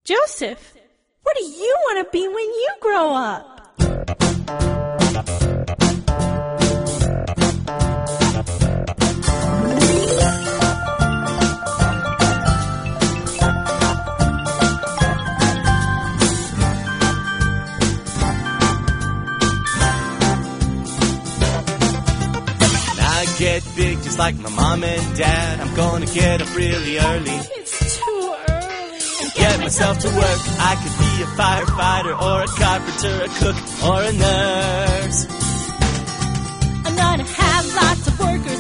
Joseph, what do you want to be when you grow up? Get big just like my mom and dad. I'm gonna get up really early. It's too early. And get myself to work. I could be a firefighter or a carpenter, a cook or a nurse. I'm gonna have lots of workers